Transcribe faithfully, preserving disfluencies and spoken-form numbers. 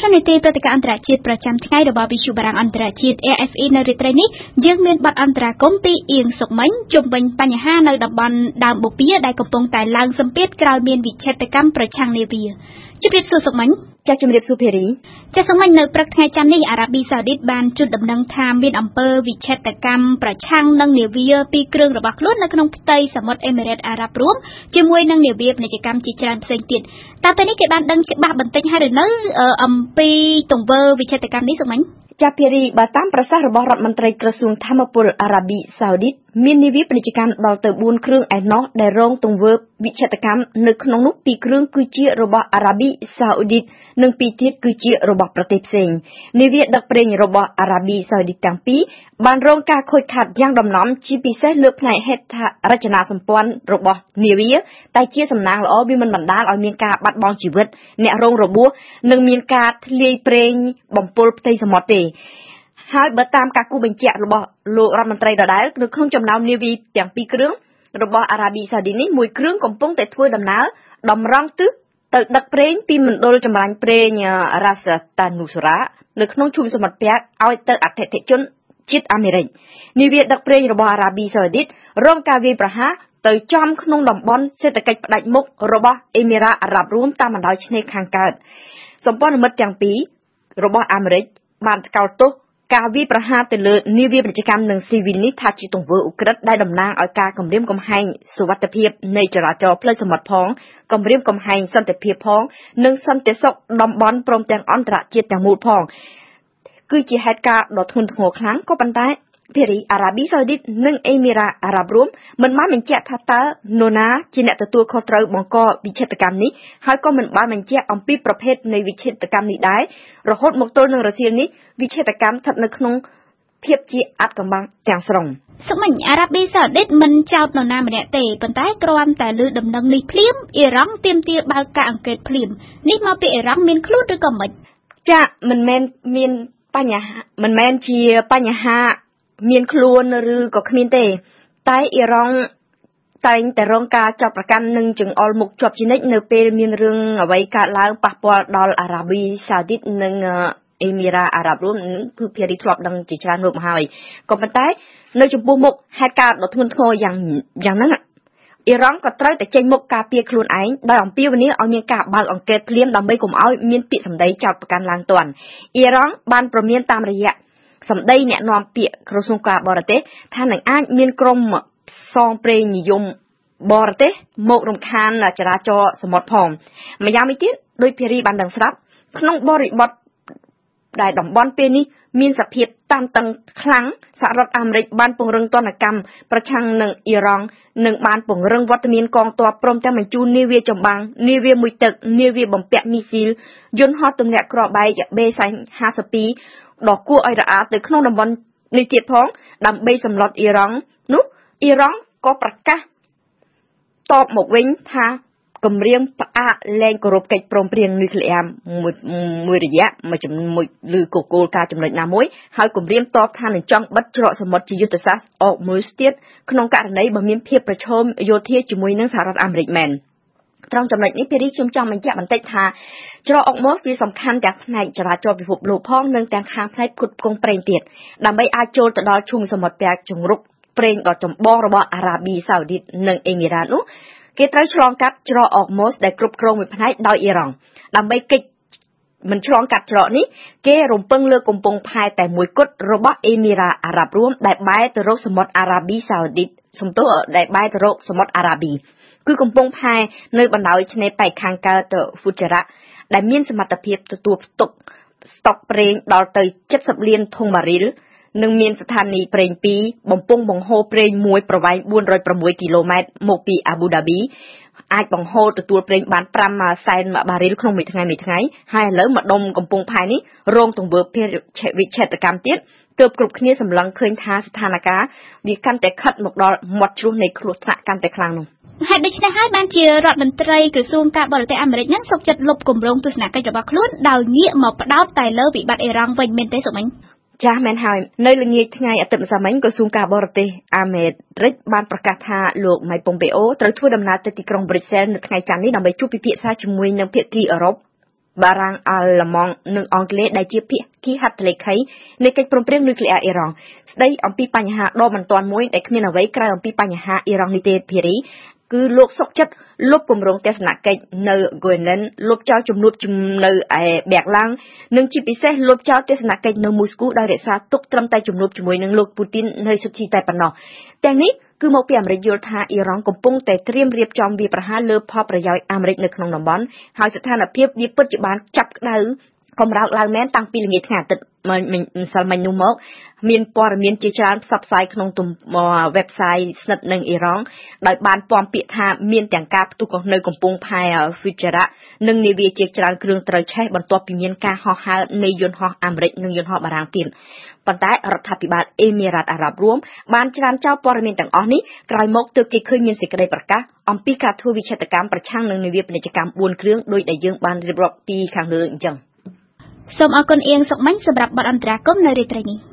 ក្នុងនីតិព្រឹត្តិការណ៍អន្តរជាតិប្រចាំថ្ងៃរបស់វិទ្យុបារាំងអន្តរជាតិ A F E នៅរាត្រីនេះយើងមានបទអន្តរាគមន៍ពីអៀងសុកមិញជុំវិញបញ្ហានៅតំបន់ដើមបូព៌ាដែលកំពុងតែឡើងសម្ពាធក្រោយមានវិឆេទកម្មប្រឆាំងនាវាជម្រាបសួរសុកមិញចាជំរាបសួរភារីចាសុកមិញនៅព្រឹកថ្ងៃច័ន្ទនេះអារ៉ាប៊ីសាអូឌីតបានជូនដំណឹងថាមានអំពើវិឆេទកម្មប្រឆាំងនឹងនាវាពីរគ្រឿងរបស់ខ្លួននៅក្នុងផ្ទៃសមុទ្រអេមីរ៉េតអារ៉ាប់រួមជាមួយនឹងនាវាពាណិជ្ជកម្មជាច្រើនផ្សេងទៀតតើពេលនេះគេបានដឹងច្បាស់បន្តិចហើយឬនៅអំពីទង្វើវិឆេទកម្មនេះសុកមិញចាភារីបើតាមប្រសាសន៍របស់រដ្ឋមន្ត្រីក្រសួងធម្មពលអារ៉ាប៊ីសាអូឌីតមាននាវាពាណិជ្ជកម្មដល់ទៅបួនគ្រឿងឯណោះដែលរងទង្វើវិឆេទកម្មនៅក្នុងនោះពីរគ្រឿងគឺជារបស់អារ៉ាប៊ីសាអូឌីតនិងពីរទៀតគឺជារបស់ប្រទេសផ្សេងនាវាដឹកប្រេងរបស់អារ៉ាប៊ីសាអូឌីតទាំងពីរបានរងការខូចខាតយ៉ាងដំណំជាពិសេសលើផ្នែកហេដ្ឋារចនាសម្ព័ន្ធរបស់នាវាតែជាសំណាងល្អវាមិនបណ្ដាលឲ្យមានការបាត់បង់ជីវិតអ្នករងរបួសនិងមានការធ្លាយប្រេងបំពុលផ្ទៃសមុទ្រទេហើយបើតាមការគូបញ្ជាក់របស់លោករដ្ឋមន្ត្រីដដែលនៅក្នុងចំណោមនាវាទាំងពីរគ្រឿងរបស់អារ៉ាប៊ីសាអូឌីតនេះមួយគ្រឿងកំពុងតែធ្វើដំណើរតម្រង់ទិសទៅដឹកប្រេងពីមណ្ឌលចម្រាញ់ប្រេងរ៉ាសាតានូសារ៉ានៅក្នុងឈូងសមុទ្រពាក់ឲ្យទៅអតិថិជនជាតិអាមេរិកនាវាដឹកប្រេងរបស់អារ៉ាប៊ីសាអូឌីតរងការវាយប្រហារទៅចំក្នុងតំបន់សេដ្ឋកិច្ចផ្ដាច់មុខរបស់អេមីរ៉ាអារ៉ាប់រួមតាមបណ្ដោយឆ្នេរខាងកើតសម្ព័ន្ធមិត្តទាំងពីររបស់អាមេរិកបានកោតទោសការវាយប្រហារទៅលើនាវាពាណិជ្ជកម្មនិងស៊ីវិលនេះថាជាទង្វើឧក្រិដ្ឋដែលតំណាងឲ្យការគំរាមកំហែងសុវត្ថិភាពនៃចរាចរណ៍ផ្លូវសមុទ្រផងគំរាមកំហែងសន្តិភាពផងនិងសន្តិសុខតំបន់ព្រមទាំងអន្តរជាតិទាំងមូលផងគឺជាហេតុការណ៍ដ៏ធ្ងន់ធ្ងរខ្លាំងក៏ប៉ុន្តែភារីអារ៉ាប៊ីសាអូឌីតនិងអេមីរ៉ាអារ៉ាប់រួមមិនបានបញ្ជាក់ថាតើនរណាជាអ្នកទទួលខុសត្រូវបង្កវិឆេទកម្មនេះហើយក៏មិនបានបញ្ជាក់អំពីប្រភេទនៃវិឆេទកម្មនេះដែររហូតមកទល់នឹងរសៀលនេះវិឆេទកម្មស្ថិតនៅក្នុងភាពជាអាថ៌កំបាំងទាំងស្រុងសុកមិញអារ៉ាប៊ីសាអូឌីតមិនចោទនរណាម្នាក់ទេប៉ុន្តែគ្រាន់តែលើដំណឹងនេះភ្លាមអ៊ីរ៉ង់ទាមទារបើកការអង្កេតភ្លាមនេះមកពីអ៊ីរ៉ង់មានខ្លួនឬក៏មិនចាមិនមែនមានបញ្ហាមិនមែនជាបញ្ហាមានខ្លួនឬក៏គ្មានទេតែអ៊ីរ៉ង់តែងតែរងការចាប់ប្រកាន់និងចង្អុលមុខជាប់ជានិច្ចនៅពេលមានរឿងអ្វីកើតឡើងប៉ះពាល់ដល់អារ៉ាប៊ីសាអូឌីតនិងអេមីរ៉ាអារ៉ាប់រួមគឺភារីធ្លាប់ដឹងជាច្រើនមកហើយក៏ប៉ុន្តែនៅចំពោះមុខហេតុការណ៍ដ៏ធ្ងន់ធ្ងរយ៉ាងយ៉ាងហ្នឹងអ៊ីរ៉ង់ក៏ត្រូវតែចេញមុខការពារខ្លួនឯងដោយអំពាវនាវឲ្យមានការបើកអង្កេតភ្លាមដើម្បីកុំឲ្យមានពាក្យសម្ដីចោទប្រកាន់ឡើងទាន់អ៊ីរ៉ង់បានប្រមានតាមរយៈសម្ដីអ្នកនាំពាក្យក្រសួងការបរទេសថានឹងអាចមានក្រុមផ្សងព្រេងនិយមបរទេសមករំខានចរាចរណ៍សមុទ្រផងម្យ៉ាងវិញទៀតដោយភារីបានដឹងស្រាប់ក្នុងបរិបទដែលតំបន់ពេលនេះមានសភាពតានតឹងខ្លាំងសហរដ្ឋអាមេរិកបានពង្រឹងទណ្ឌកម្មប្រឆាំងនឹងអ៊ីរ៉ង់និងបានពង្រឹងវត្តមានកងទ័ពព្រមទាំងបញ្ជូននាវាចម្បាំងនាវាមួយទឹកនាវាបំពាក់មីស៊ីលយន្តហោះទម្លាក់គ្រាប់បែក បេ ហាសិបពីរ ដ៏គួរឲ្យរអាទៅក្នុងតំបន់នេះទៀតផងដើម្បីសម្លុតអ៊ីរ៉ង់នោះអ៊ីរ៉ង់ក៏ប្រកាសតបមកវិញថាគម្រាមផ្អាកលែងគោរពកិច្ចព្រមព្រៀងនុយក្លេអ៊ែរមួយមួយរយៈមួយជាមួយឬក៏គោលការណ៍ចំណុចណាមួយហើយគម្រាមតបថានឹងចង់បិទច្រកសមុទ្រជាយុទ្ធសាស្ត្រអកមួយទៀតក្នុងករណីបើមានភាពប្រឈមយោធាជាមួយនឹងសហរដ្ឋអាមេរិកមែនត្រង់ចំណុចនេះភារីខ្ញុំចង់បញ្ជាក់បន្តិចថាច្រកអុកម៉ូសវាសំខាន់ទាំងផ្នែកចរាចរណ៍ពិភពលោកផងនិងទាំងខាងផ្នែកផ្គត់ផ្គង់ប្រេងទៀតដើម្បីអាចចូលទៅដល់ឈូងសមុទ្រពាក់ជង្រុកប្រេងដ៏ចម្បងរបស់អារ៉ាប៊ីសាអូឌីតនិងអេមីរ៉ាតនោះគេត្រូវឆ្លងកាត់ច្រកអុកម៉ូសដែលគ្រប់គ្រងមួយផ្នែកដោយអ៊ីរ៉ង់ដើម្បីកិច្ចមិនឆ្លងកាត់ច្រកនេះគេរំពឹងលើកំពង់ផែតែមួយគត់របស់អេមីរ៉ាអារ៉ាប់រួមដែលបែរទៅរកសមុទ្រអារ៉ាប៊ីសាអូឌីតសំទោសដែលបែរទៅរកសមុទ្រអារ៉ាប៊ីគឺកំពង់ផែនៅបណ្ដោយឆ្នេរប៉ែកខាងកើតទៅហ្វូជរ៉ាដែលមានសមត្ថភាពទទួលផ្ទុកស្តុកប្រេងដល់ទៅเจ็ดสิบលានធុងបារីលនិងមានស្ថានីយ៍ប្រេងពីរបំពង់បង្ហូរប្រេងមួយប្រវែងបួនរយប្រាំមួយគីឡូម៉ែត្រមកពីអាប៊ូដាប៊ីអាចបង្ហូរទទួលប្រេងបានប្រាំសែនបារីលក្នុងមួយថ្ងៃមួយថ្ងៃហើយឥឡូវម្ដុំកំពង់ផែនេះរងទង្វើវិឆេទកម្មទៀតទើបគ្រប់គ្នាសម្លឹងឃើញថាស្ថានភាពវាកាន់តែខិតមកដល់មាត់ជ្រោះនៃគ្រោះថ្នាក់កាន់តែខ្លាំងនោះហេតុដូច្នេះហើយបានជារដ្ឋមន្ត្រីក្រសួងការបរទេសអាមេរិកនឹងសុខចិត្តលុបគម្រោងទស្សនកិច្ចរបស់ខ្លួនដោយងាកមកផ្ដោតតែលើវិបត្តិអ៊ីរ៉ង់វិញមែនទេសុកមិញចាស់មែនហើយនៅល្ងាចថ្ងៃអាទិត្យម្សិលមិញក្រសួងការបរទេសអាមេរិកបានប្រកាសថាលោកម៉ៃប៉ុមពេអូត្រូវធ្វើដំណើរទៅទីក្រុងប្រ៊ុយសែលនៅថ្ងៃច័ន្ទនេះដើម្បីជួបពិភាក្សាជាមួយនឹងភាគីអឺរ៉ុបបារាំងអាល្លឺម៉ង់និងអង់គ្លេសដែលជាភាគីហត្ថលេខីនៃកិច្ចព្រមព្រៀងនុយក្លេអ៊ែរអ៊ីរ៉ង់ស្ដីអំពីបញ្ហាដ៏បន្ទាន់មួយដែលគ្មានអ្វីក្រៅអំពីបញ្ហាអ៊ីរ៉ង់នេះទេភារីគឺលោកសុកចិត្តលុបគម្រោងទស្សនកិច្ចនៅ Greenland លុបចោលជំនួបនៅឯ Berlin និងជាពិសេសលុបចោលទស្សនកិច្ចនៅ Moscow ដោយរក្សាទុកត្រឹមតែជំនួបជាមួយនឹងលោក Putin នៅ Sochi តែប៉ុណ្ណោះទាំងនេះគឺមកពីអាមេរិកយល់ថាអ៊ីរ៉ង់កំពុងតែត្រៀមរៀបចំវាប្រហារលើផលប្រយោជន៍អាមេរិកនៅក្នុងតំបន់ហើយស្ថានភាពវាពិតជាបានចាប់ក្តៅកំរើកឡើងមែនតាំងពីល្ងាចថ្ងៃអាទិត្យម្សិលមិញនោះមកមានព័ត៌មានជាច្រើនផ្សព្វផ្សាយក្នុងទំព័រ website ស្និទ្ធនឹងអ៊ីរ៉ង់ដោយបានពំពាក្យថាមានទាំងការផ្ទុះនៅកំពង់ផែ Fujairah និងនាវាជាច្រើនគ្រឿងត្រូវឆេះបន្ទាប់ពីមានការហោះហើរនៃយន្តហោះអាមេរិកនិងយន្តហោះបារាំងទៀតប៉ុន្តែរដ្ឋាភិបាលអេមីរ៉ាតអារ៉ាប់រួមបានច្រានចោលព័ត៌មានទាំងអស់នេះក្រោយមកទើបគេឃើញមានសេចក្តីប្រកាសអំពីការធ្វើវិឆេទកម្មប្រឆាំងនឹងនាវាពាណិជ្ជកម្មបួនគ្រឿងដោយដែលយើងបានរៀបរាប់ពីខាងលើអញ្ចឹងសូមអរគុណអៀងសុកមាញ់សម្រាប់បទអន្តរាគមន៍នៅរាត្រីនេះ